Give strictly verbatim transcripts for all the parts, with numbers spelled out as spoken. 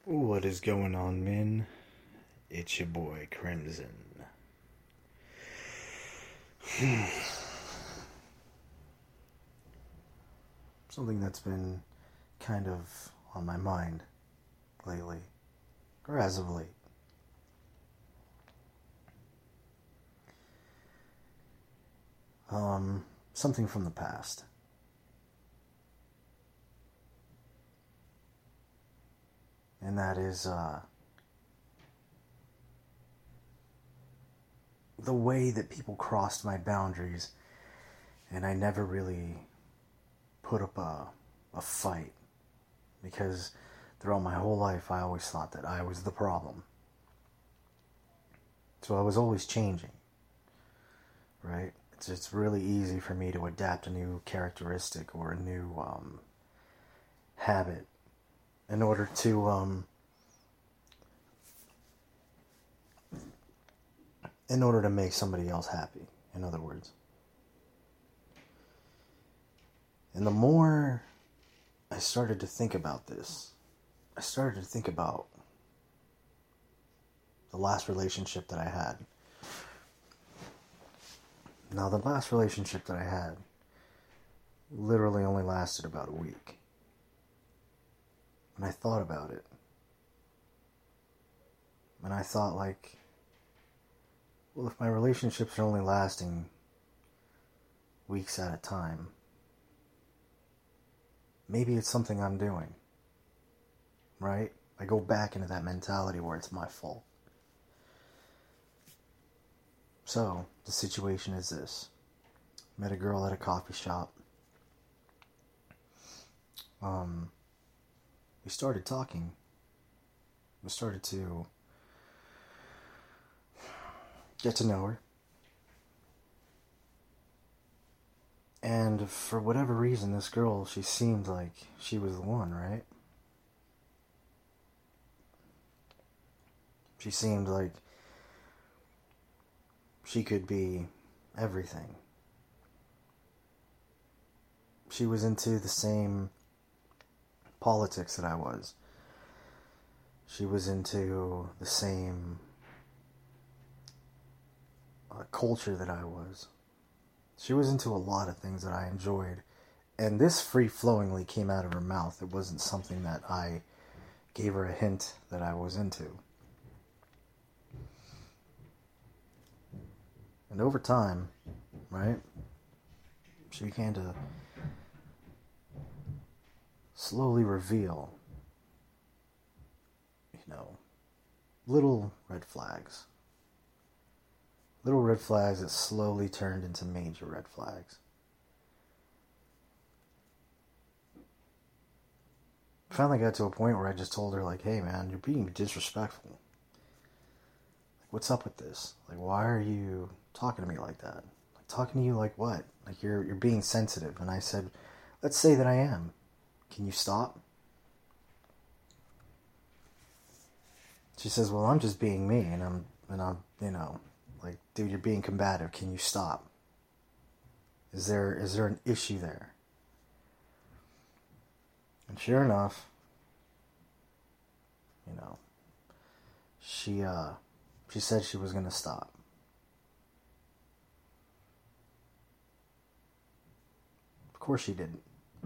What is going on, men? It's your boy Crimson. Something that's been kind of on my mind lately, or as of late. Um, something from the past. And that is, uh, the way that people crossed my boundaries, and I never really put up a, a fight, because throughout my whole life I always thought that I was the problem. So I was always changing, right? It's, it's really easy for me to adapt a new characteristic or a new um, habit in order to um, in order to make somebody else happy, in other words. And the more I started to think about this, I started to think about the last relationship that I had. Now, the last relationship that I had literally only lasted about a week. And I thought about it. And I thought, like, well, if my relationships are only lasting weeks at a time, maybe it's something I'm doing, right? I go back into that mentality where it's my fault. So, the situation is this. Met a girl at a coffee shop. Um, we started talking. We started to get to know her. And for whatever reason, this girl, she seemed like she was the one, right? She seemed like she could be everything. She was into the same politics that I was. She was into the same uh, culture that I was. She was into a lot of things that I enjoyed. And this free-flowingly came out of her mouth. It wasn't something that I gave her a hint that I was into. And over time, right, she began to slowly reveal, you know, little red flags. Little red flags that slowly turned into major red flags. Finally got to a point where I just told her, like, hey man, you're being disrespectful. Like, what's up with this? Like, why are you talking to me like that? Like, talking to you like what? Like, you're you're being sensitive. And I said, let's say that I am. Can you stop? She says, well, I'm just being me, and I'm, and I'm, you know, like, dude, you're being combative. Can you stop? Is there, is there an issue there? And sure enough, you know, she, uh, she said she was going to stop. Of course she didn't.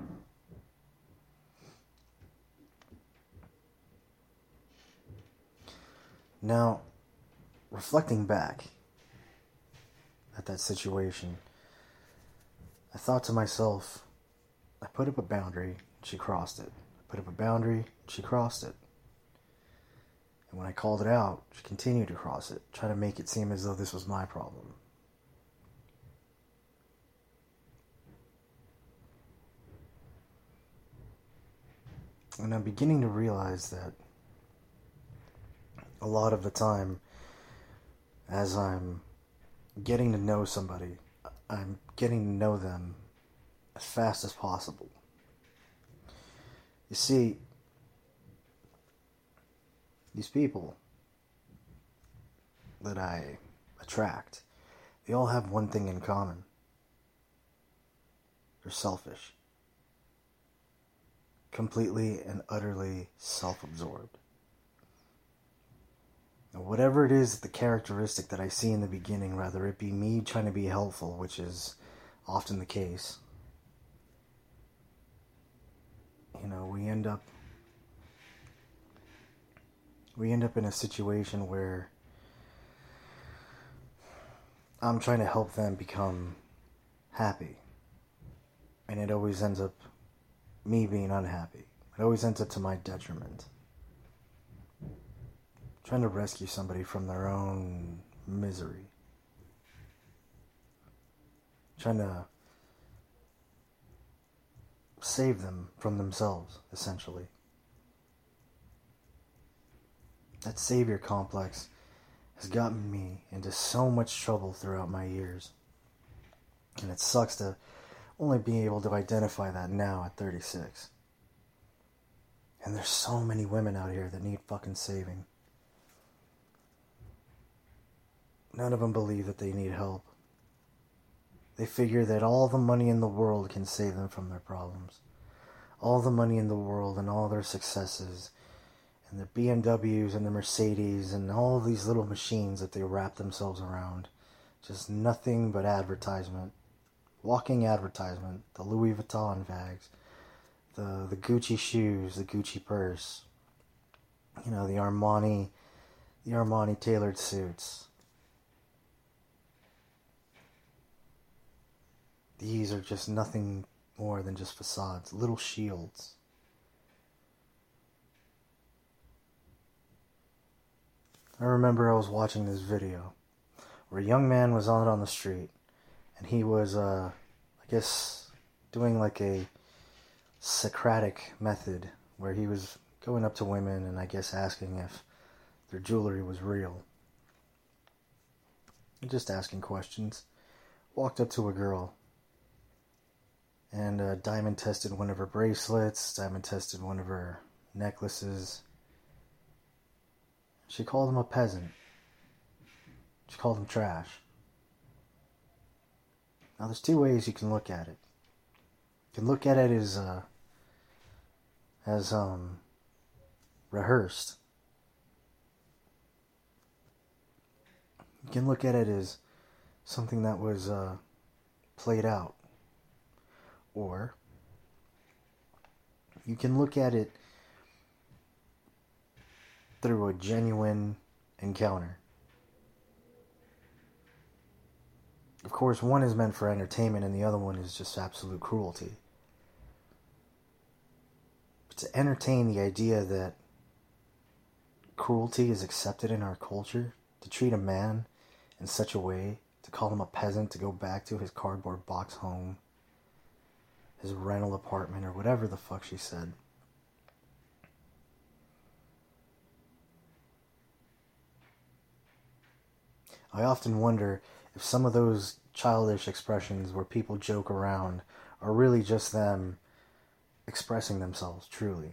Now, reflecting back at that situation, I thought to myself, I put up a boundary, she crossed it. I put up a boundary, she crossed it. And when I called it out, she continued to cross it, trying to make it seem as though this was my problem. And I'm beginning to realize that a lot of the time, as I'm getting to know somebody, I'm getting to know them as fast as possible. You see, these people that I attract, they all have one thing in common. They're selfish. Completely and utterly self-absorbed. Whatever it is, the characteristic that I see in the beginning, rather it be me trying to be helpful, which is often the case, you know, we end up we end up in a situation where I'm trying to help them become happy, and it always ends up me being unhappy. It always ends up to my detriment. Trying to rescue somebody from their own misery. Trying to save them from themselves, essentially. That savior complex has gotten me into so much trouble throughout my years. And it sucks to only be able to identify that now at thirty-six. And there's so many women out here that need fucking saving. None of them believe that they need help. They figure that all the money in the world can save them from their problems. All the money in the world and all their successes and their B M Ws and their Mercedes and all these little machines that they wrap themselves around. Just nothing but advertisement. Walking advertisement. The Louis Vuitton bags. The, the Gucci shoes. The Gucci purse. You know, the Armani, the Armani tailored suits. These are just nothing more than just facades, little shields. I remember I was watching this video where a young man was out on the street and he was, uh, I guess, doing like a Socratic method where he was going up to women and I guess asking if their jewelry was real. Just asking questions. Walked up to a girl. And uh, diamond tested one of her bracelets, diamond tested one of her necklaces. She called him a peasant. She called him trash. Now there's two ways you can look at it. You can look at it as, uh, as um, rehearsed. You can look at it as something that was uh, played out. Or you can look at it through a genuine encounter. Of course, one is meant for entertainment and the other one is just absolute cruelty. But to entertain the idea that cruelty is accepted in our culture, to treat a man in such a way, to call him a peasant, to go back to his cardboard box home, his rental apartment, or whatever the fuck she said. I often wonder if some of those childish expressions where people joke around are really just them expressing themselves truly.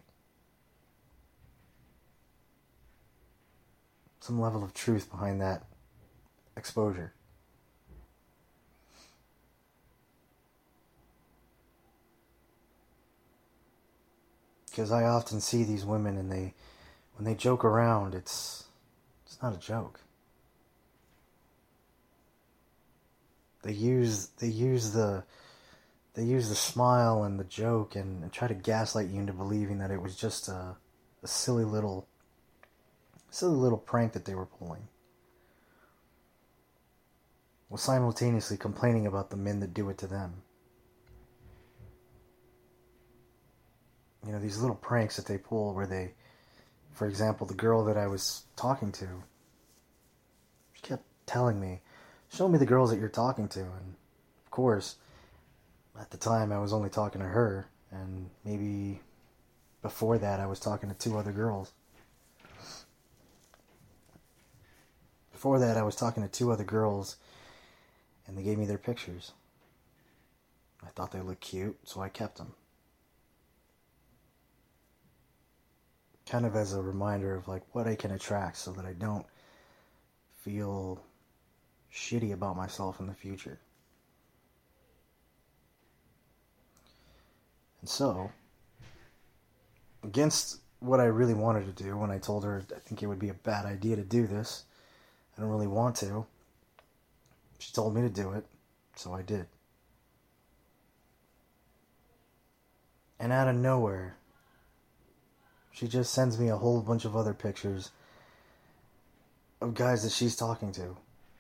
Some level of truth behind that exposure. Because I often see these women and they, when they joke around, it's it's not a joke. They use they use the they use the smile and the joke and, and try to gaslight you into believing that it was just a, a silly little silly little prank that they were pulling. While simultaneously complaining about the men that do it to them. You know, these little pranks that they pull where they, for example, the girl that I was talking to, she kept telling me, show me the girls that you're talking to. And of course, at the time I was only talking to her, and maybe before that I was talking to two other girls. Before that I was talking to two other girls, and they gave me their pictures. I thought they looked cute, so I kept them. Kind of as a reminder of like what I can attract so that I don't feel shitty about myself in the future. And so, against what I really wanted to do when I told her I think it would be a bad idea to do this. I don't really want to. She told me to do it, so I did. And out of nowhere, she just sends me a whole bunch of other pictures of guys that she's talking to.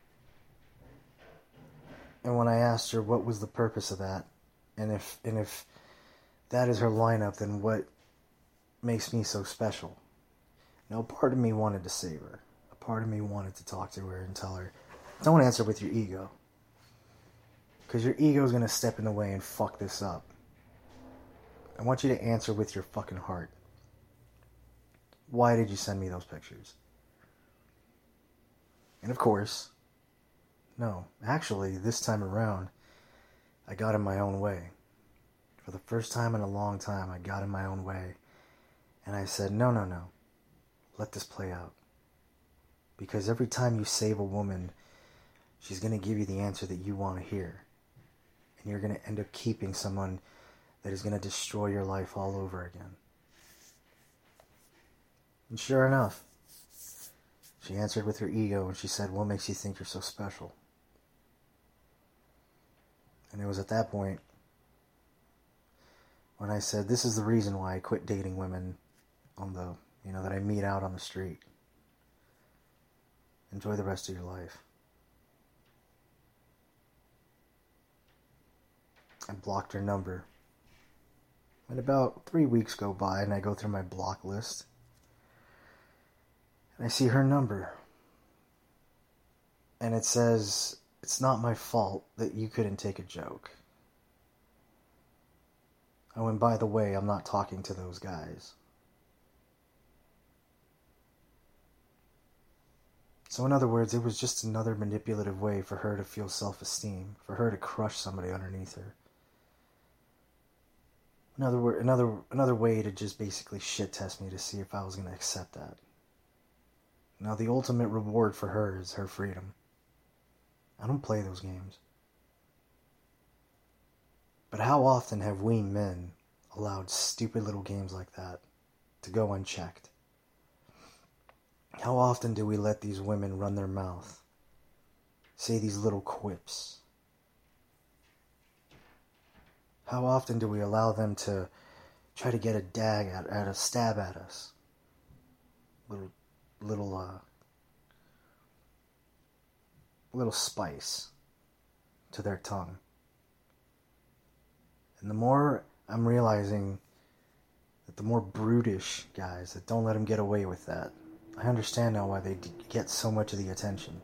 And when I asked her what was the purpose of that, and if and if that is her lineup, then what makes me so special? Now, part of me wanted to save her. A part of me wanted to talk to her and tell her, don't answer with your ego. Because your ego is going to step in the way and fuck this up. I want you to answer with your fucking heart. Why did you send me those pictures? And of course, no. Actually, this time around, I got in my own way. For the first time in a long time, I got in my own way. And I said, no, no, no. Let this play out. Because every time you save a woman, she's going to give you the answer that you want to hear. And you're going to end up keeping someone that is going to destroy your life all over again. And sure enough, she answered with her ego and she said, what makes you think you're so special? And it was at that point when I said, this is the reason why I quit dating women on the, you know, that I meet out on the street. Enjoy the rest of your life. I blocked her number. And about three weeks go by and I go through my block list. And I see her number. And it says, it's not my fault that you couldn't take a joke. Oh, and by the way, I'm not talking to those guys. So in other words, it was just another manipulative way for her to feel self-esteem, for her to crush somebody underneath her. Another word, another another way to just basically shit test me to see if I was going to accept that. Now the ultimate reward for her is her freedom. I don't play those games. But how often have we men allowed stupid little games like that to go unchecked? How often do we let these women run their mouth, say these little quips? How often do we allow them to try to get a dag at, at a stab at us? Little, little, uh, little spice to their tongue. And the more I'm realizing that the more brutish guys that don't let them get away with that, I understand now why they d- get so much of the attention.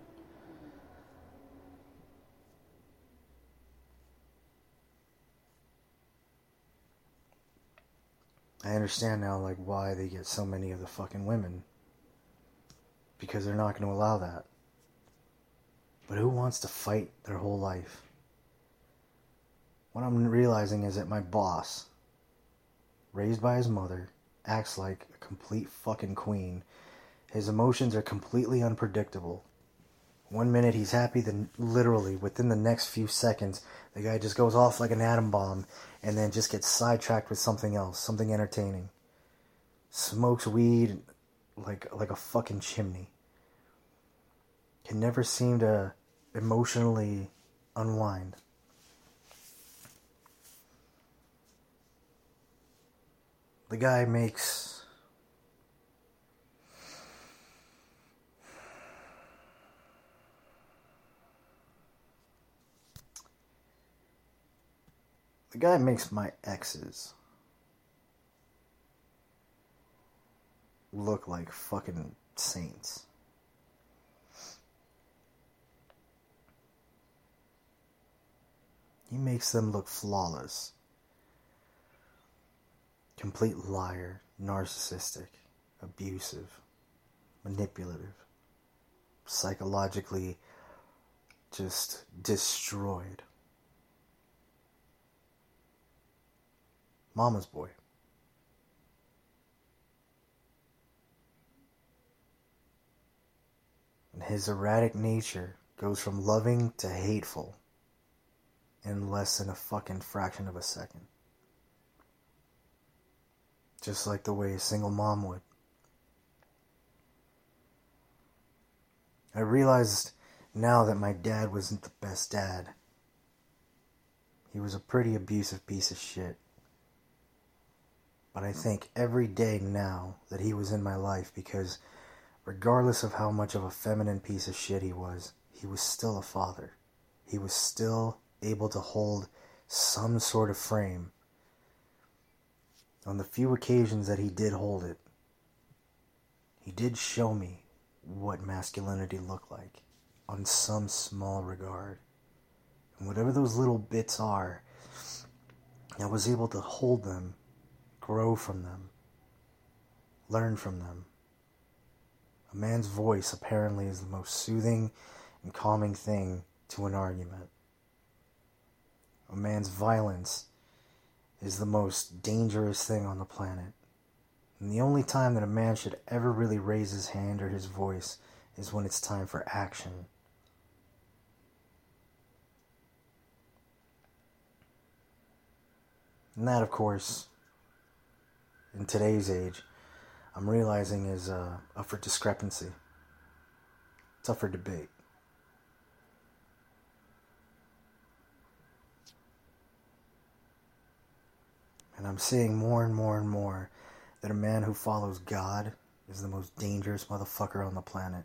I understand now, like, why they get so many of the fucking women. Because they're not going to allow that. But who wants to fight their whole life? What I'm realizing is that my boss, raised by his mother, acts like a complete fucking queen. His emotions are completely unpredictable. One minute he's happy, then literally within the next few seconds, the guy just goes off like an atom bomb and then just gets sidetracked with something else, something entertaining. Smokes weed like like a fucking chimney. Can never seem to emotionally unwind. The guy makes The guy makes my exes look like fucking saints. He makes them look flawless. Complete liar, narcissistic, abusive, manipulative, psychologically just destroyed. Mama's boy. And his erratic nature goes from loving to hateful in less than a fucking fraction of a second. just like the way a single mom would. I realized now that my dad wasn't the best dad. He was a pretty abusive piece of shit. But I think every day now that he was in my life, because regardless of how much of a feminine piece of shit he was, he was still a father. He was still able to hold some sort of frame. On the few occasions that he did hold it, he did show me what masculinity looked like on some small regard. And whatever those little bits are, I was able to hold them, grow from them, learn from them. A man's voice apparently is the most soothing and calming thing to an argument. A man's violence is the most dangerous thing on the planet. And the only time that a man should ever really raise his hand or his voice is when it's time for action. And that, of course, in today's age, I'm realizing is uh, up for discrepancy. It's up for debate. And I'm seeing more and more and more that a man who follows God is the most dangerous motherfucker on the planet.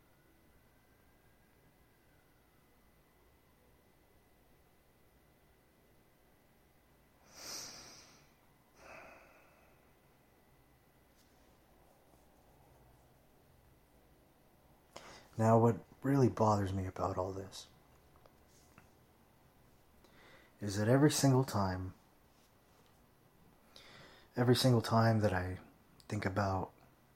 Now, what really bothers me about all this is that every single time, every single time that I think about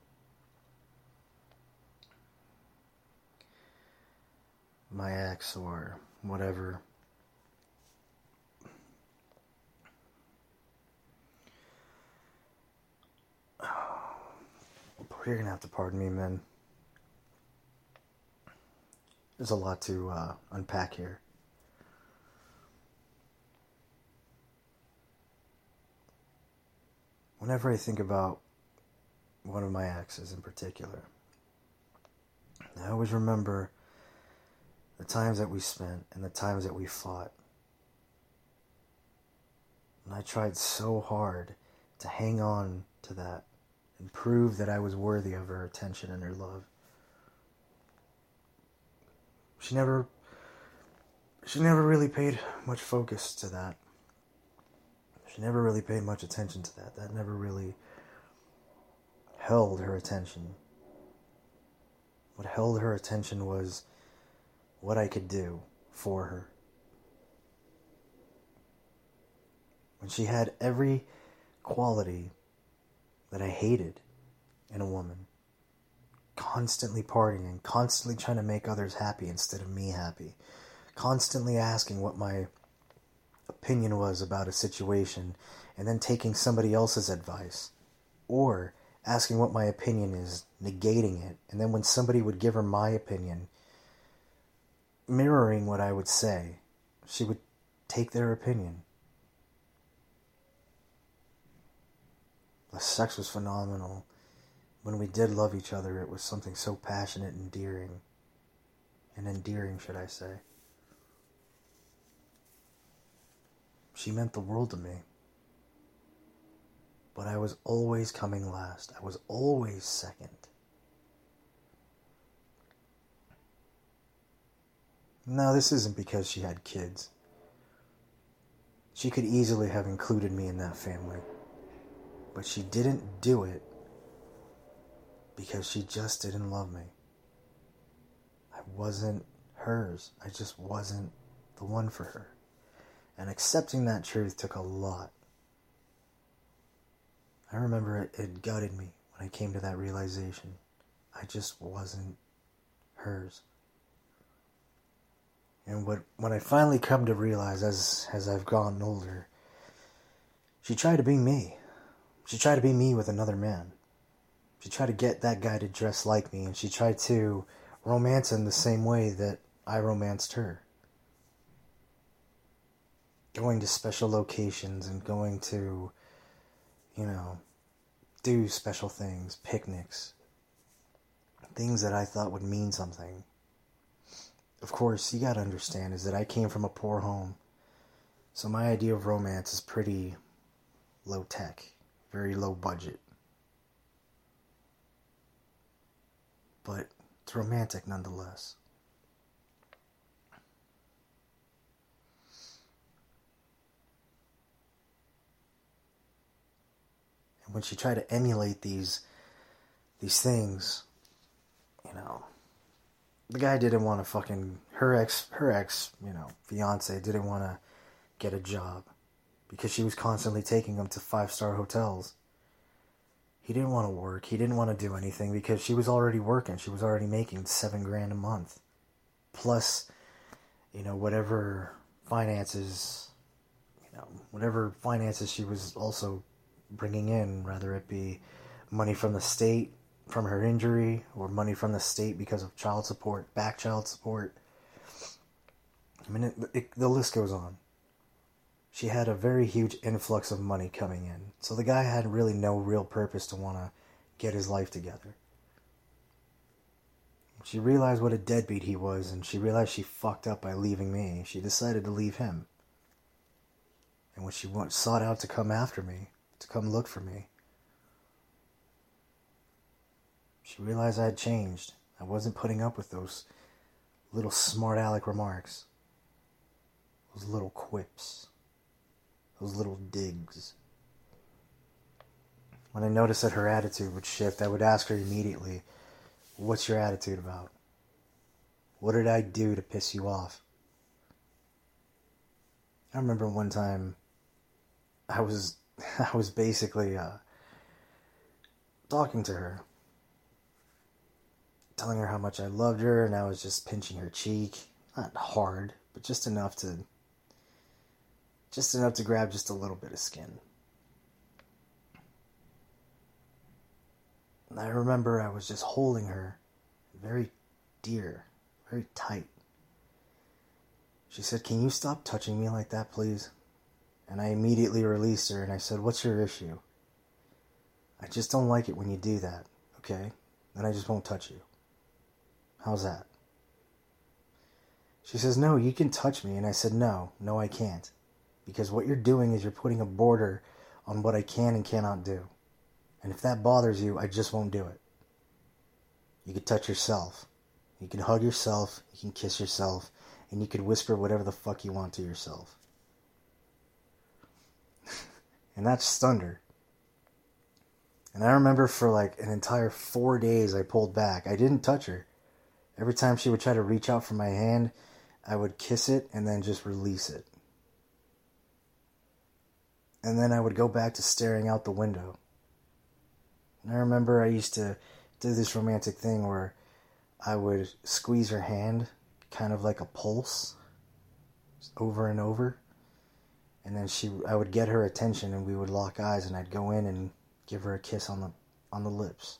my ex or whatever, you're gonna have to pardon me, man. There's a lot to uh, unpack here. Whenever I think about one of my exes in particular, I always remember the times that we spent and the times that we fought. And I tried so hard to hang on to that and prove that I was worthy of her attention and her love. She never, she never really paid much focus to that. She never really paid much attention to that. That never really held her attention. What held her attention was what I could do for her. When she had every quality that I hated in a woman. Constantly partying, constantly trying to make others happy instead of me happy. Constantly asking what my opinion was about a situation and then taking somebody else's advice. Or asking what my opinion is, negating it, and then when somebody would give her my opinion, mirroring what I would say, she would take their opinion. The sex was phenomenal. When we did love each other, it was something so passionate and endearing. And endearing, should I say. She meant the world to me. But I was always coming last. I was always second. Now, this isn't because she had kids. She could easily have included me in that family. But she didn't do it because she just didn't love me. I wasn't hers. I just wasn't the one for her. And accepting that truth took a lot. I remember it, it gutted me when I came to that realization. I just wasn't hers. And what when I finally come to realize as as I've gotten older, she tried to be me. She tried to be me with another man. She tried to get that guy to dress like me, and she tried to romance him the same way that I romanced her. Going to special locations and going to, you know, do special things, picnics, things that I thought would mean something. Of course, you gotta understand is that I came from a poor home, so my idea of romance is pretty low tech, very low budget. But it's romantic nonetheless. And when she tried to emulate these these things, you know, the guy didn't want to fucking her ex her ex, you know, fiance didn't want to get a job because she was constantly taking him to five-star hotels. He didn't want to work. He didn't want to do anything because she was already working. She was already making seven grand a month. Plus, you know, whatever finances, you know, whatever finances she was also bringing in, whether it be money from the state from her injury or money from the state because of child support, back child support. I mean, it, it, the list goes on. She had a very huge influx of money coming in. So the guy had really no real purpose to want to get his life together. She realized what a deadbeat he was, and she realized she fucked up by leaving me. She decided to leave him. And when she went, sought out to come after me, to come look for me, she realized I had changed. I wasn't putting up with those little smart aleck remarks. Those little quips. Those little digs. When I noticed that her attitude would shift, I would ask her immediately, what's your attitude about? What did I do to piss you off? I remember one time I was I was basically uh, talking to her, telling her how much I loved her, and I was just pinching her cheek. Not hard, but just enough to just enough to grab just a little bit of skin. And I remember I was just holding her very dear, very tight. She said, "Can you stop touching me like that, please?" And I immediately released her and I said, "What's your issue? I just don't like it when you do that, okay? Then I just won't touch you. How's that?" She says, "No, you can touch me." And I said, no, no I can't. Because what you're doing is you're putting a border on what I can and cannot do. And if that bothers you, I just won't do it. You could touch yourself. You can hug yourself. You can kiss yourself. And you could whisper whatever the fuck you want to yourself. And that stunned her. And I remember for like an entire four days I pulled back. I didn't touch her. Every time she would try to reach out for my hand, I would kiss it and then just release it. And then I would go back to staring out the window. And I remember I used to do this romantic thing where I would squeeze her hand, kind of like a pulse, over and over. And then she, I would get her attention and we would lock eyes and I'd go in and give her a kiss on the on the lips.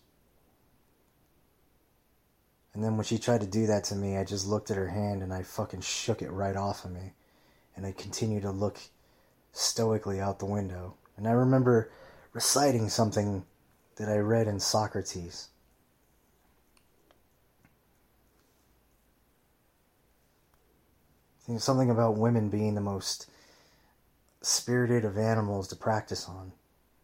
And then when she tried to do that to me, I just looked at her hand and I fucking shook it right off of me. And I continued to look stoically out the window. And I remember reciting something that I read in Socrates. Something about women being the most spirited of animals to practice on.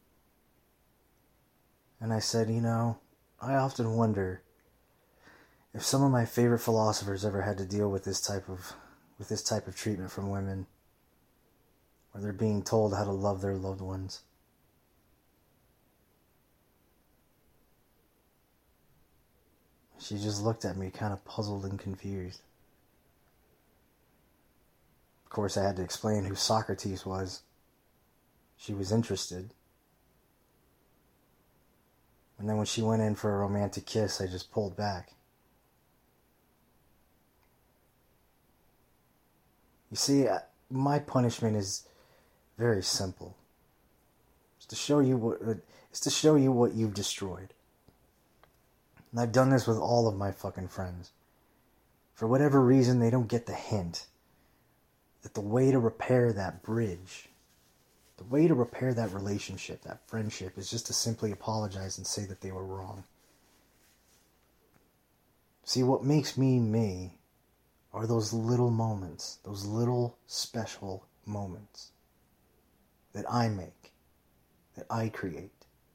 And I said, you know, I often wonder if some of my favorite philosophers ever had to deal with this type of with this type of treatment from women, where they're being told how to love their loved ones. She just looked at me kind of puzzled and confused. Of course, I had to explain who Socrates was. She was interested. And then when she went in for a romantic kiss, I just pulled back. You see, my punishment is very simple. It's to show you what it's to show you what you've destroyed. And I've done this with all of my fucking friends. For whatever reason, they don't get the hint that the way to repair that bridge The way to repair that relationship, that friendship, is just to simply apologize and say that they were wrong. See, what makes me me are those little moments, those little special moments that I make, that I create.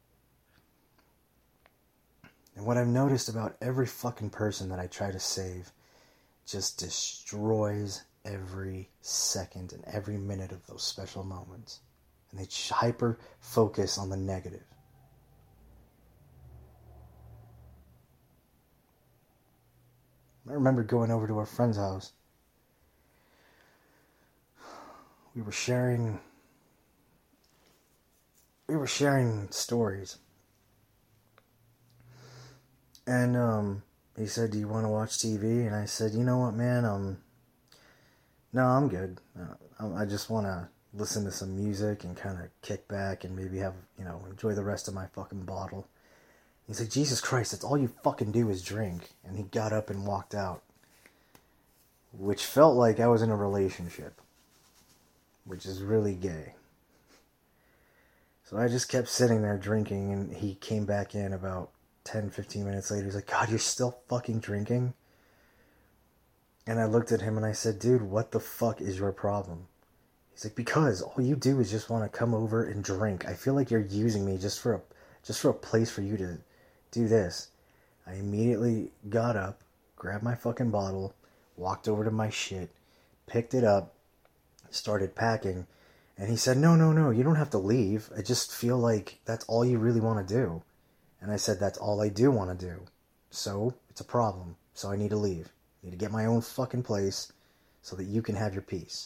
And what I've noticed about every fucking person that I try to save just destroys every second and every minute of those special moments. And they hyper focus on the negative. I remember going over to our friend's house. We were sharing we were sharing stories. And um he said, "Do you want to watch T V?" And I said, "You know what, man? Um no, I'm good. Uh, I just want to listen to some music and kind of kick back and maybe have, you know, enjoy the rest of my fucking bottle." He's like, "Jesus Christ, that's all you fucking do is drink." And he got up and walked out. Which felt like I was in a relationship. Which is really gay. So I just kept sitting there drinking, and he came back in about ten, fifteen minutes later. He's like, "God, you're still fucking drinking?" And I looked at him and I said, "Dude, what the fuck is your problem?" He's like, "Because all you do is just want to come over and drink. I feel like you're using me just for a just for a place for you to do this." I immediately got up, grabbed my fucking bottle, walked over to my shit, picked it up, started packing, and he said, "No, no, no, you don't have to leave. I just feel like that's all you really want to do." And I said, "That's all I do want to do. So, it's a problem. So I need to leave. I need to get my own fucking place so that you can have your peace."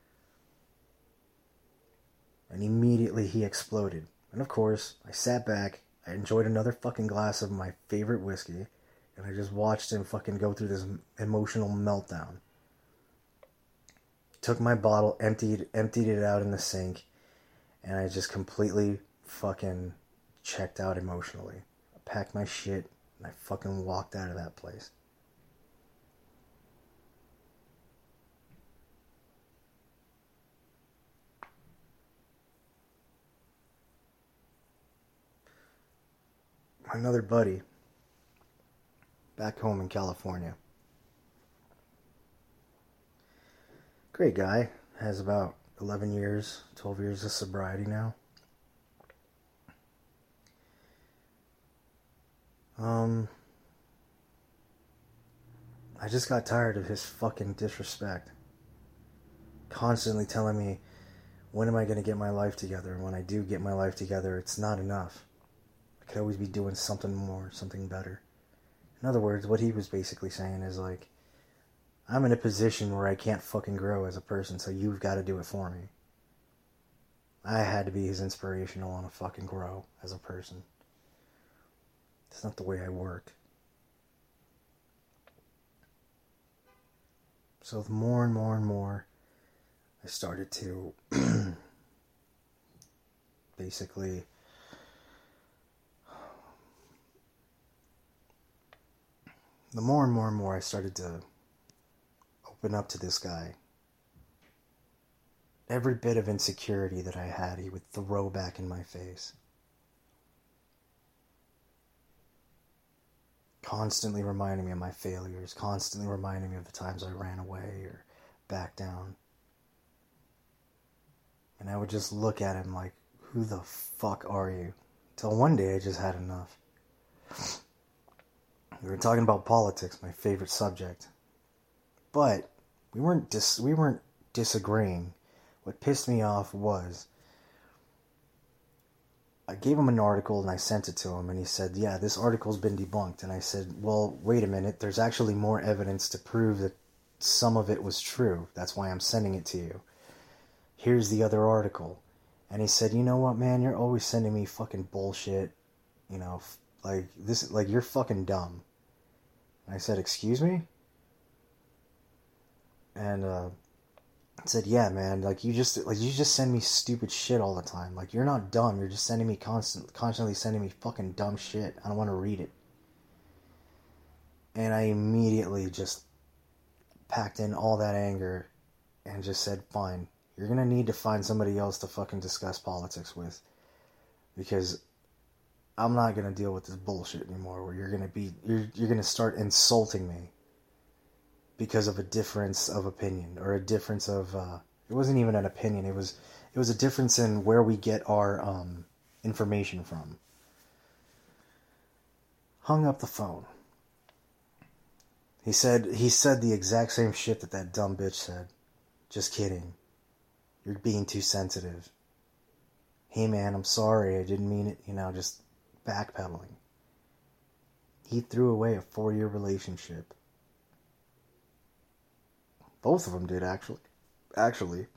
And immediately he exploded. And of course, I sat back, I enjoyed another fucking glass of my favorite whiskey, and I just watched him fucking go through this emotional meltdown. Took my bottle, emptied emptied it out in the sink, and I just completely fucking checked out emotionally. I packed my shit, and I fucking walked out of that place. Another buddy, back home in California. Great guy, has about eleven years, twelve years of sobriety now. Um, I just got tired of his fucking disrespect. Constantly telling me, when am I going to get my life together? And when I do get my life together, it's not enough. I could always be doing something more, something better. In other words, what he was basically saying is like, I'm in a position where I can't fucking grow as a person, so you've got to do it for me. I had to be his inspiration to want to fucking grow as a person. It's not the way I work. So the more and more and more I started to basically the more and more and more I started to open up to this guy. Every bit of insecurity that I had, he would throw back in my face. Constantly reminding me of my failures, constantly reminding me of the times I ran away or backed down. And I would just look at him like, who the fuck are you? Till one day I just had enough. We were talking about politics, my favorite subject. But we weren't dis- we weren't disagreeing. What pissed me off was I gave him an article and I sent it to him, and he said, "Yeah, this article's been debunked." And I said, "Well, wait a minute, there's actually more evidence to prove that some of it was true. That's why I'm sending it to you. Here's the other article." And he said, "You know what, man, you're always sending me fucking bullshit, you know, like this, like you're fucking dumb." And I said, "Excuse me?" And uh I said, "Yeah, man, like you just like you just send me stupid shit all the time. Like you're not dumb, you're just sending me constant constantly sending me fucking dumb shit. I don't want to read it." And I immediately just packed in all that anger and just said, "Fine, You're gonna need to find somebody else to fucking discuss politics with. Because I'm not gonna deal with this bullshit anymore where you're gonna be you're you're gonna start insulting me because of a difference of opinion or a difference of uh, it wasn't even an opinion, it was it was a difference in where we get our um, information from. Hung up the phone. He said he said the exact same shit that that dumb bitch said. Just kidding. You're being too sensitive. Hey man, I'm sorry, I didn't mean it, you know, just backpedaling. He threw away a four-year relationship. Both of them did, actually. Actually.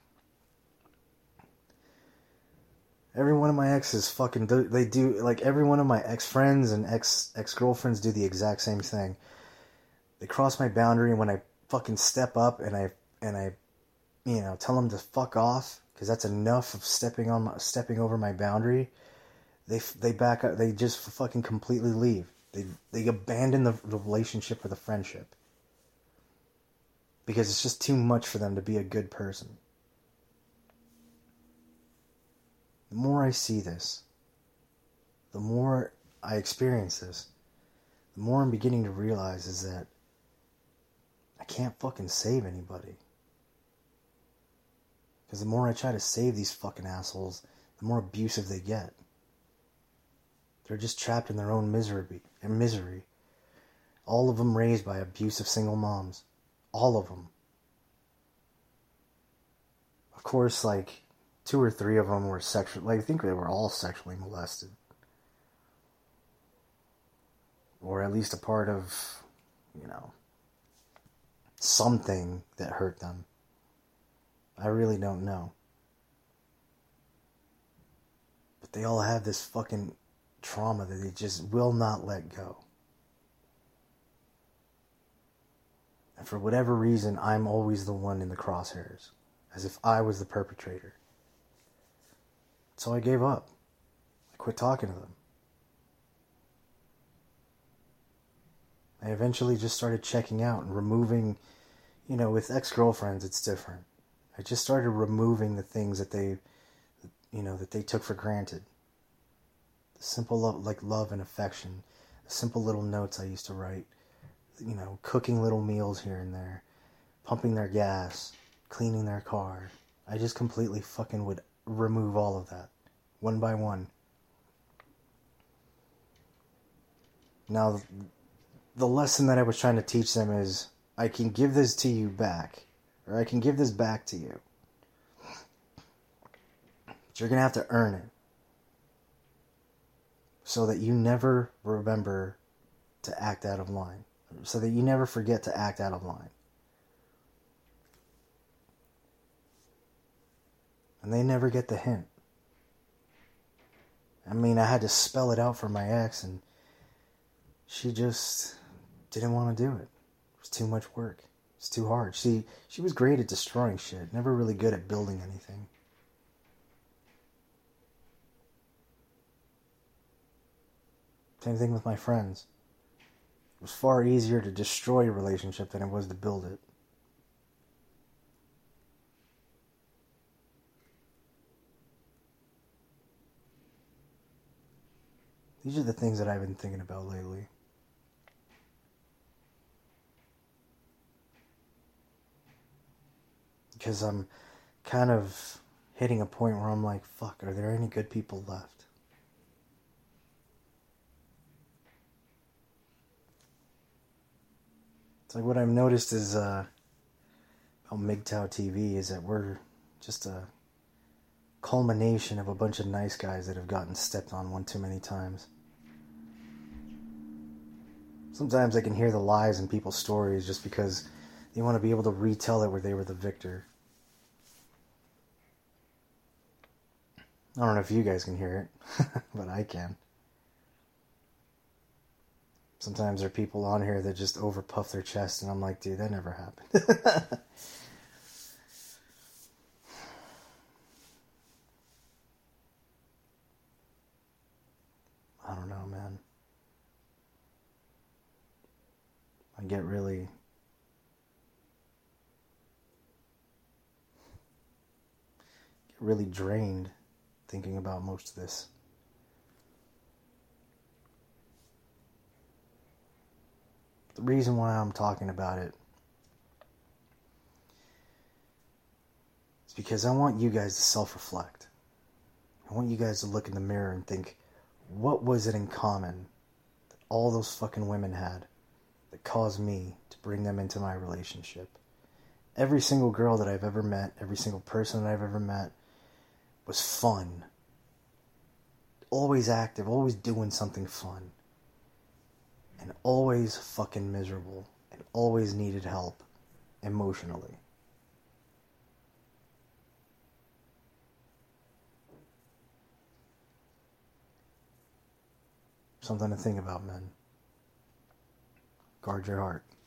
Every one of my exes fucking do, they do, like every one of my ex-friends and ex, ex-girlfriends do the exact same thing. They cross my boundary, and when I fucking step up and I, and I, you know, tell them to fuck off, because that's enough of stepping on my, stepping over my boundary, they they back up, they just fucking completely leave. They they abandon the, the relationship or the friendship. Because it's just too much for them to be a good person. The more I see this, the more I experience this, the more I'm beginning to realize is that I can't fucking save anybody. Because the more I try to save these fucking assholes, the more abusive they get. They're just trapped in their own misery. And misery. All of them raised by abusive single moms. All of them. Of course, like, two or three of them were sexual. Like, I think they were all sexually molested. Or at least a part of, you know, something that hurt them. I really don't know. But they all have this fucking trauma that they just will not let go. And for whatever reason, I'm always the one in the crosshairs. As if I was the perpetrator. So I gave up. I quit talking to them. I eventually just started checking out and removing, you know, with ex-girlfriends it's different. I just started removing the things that they, you know, that they took for granted. The simple love, like love and affection. The simple little notes I used to write. You know, cooking little meals here and there. Pumping their gas. Cleaning their car. I just completely fucking would remove all of that. One by one. Now, the lesson that I was trying to teach them is, I can give this to you back. Or I can give this back to you. But you're going to have to earn it. So that you never remember to act out of line. So that you never forget to act out of line. And they never get the hint. I mean, I had to spell it out for my ex, and she just didn't want to do it. It was too much work. It's too hard. She she was great at destroying shit, never really good at building anything. Same thing with my friends. It was far easier to destroy a relationship than it was to build it. These are the things that I've been thinking about lately. Because I'm kind of hitting a point where I'm like, fuck, are there any good people left? It's like what I've noticed is, uh, on M G T O W T V is that we're just a culmination of a bunch of nice guys that have gotten stepped on one too many times. Sometimes I can hear the lies in people's stories just because they want to be able to retell it where they were the victor. I don't know if you guys can hear it, but I can. Sometimes there are people on here that just overpuff their chest, and I'm like, dude, that never happened. I don't know, man. I get really... really drained thinking about most of this. The reason why I'm talking about it is because I want you guys to self-reflect. I want you guys to look in the mirror and think, what was it in common that all those fucking women had that caused me to bring them into my relationship? Every single girl that I've ever met, every single person that I've ever met was fun. Always active, always doing something fun. And always fucking miserable. And always needed help emotionally. Something to think about, men. Guard your heart.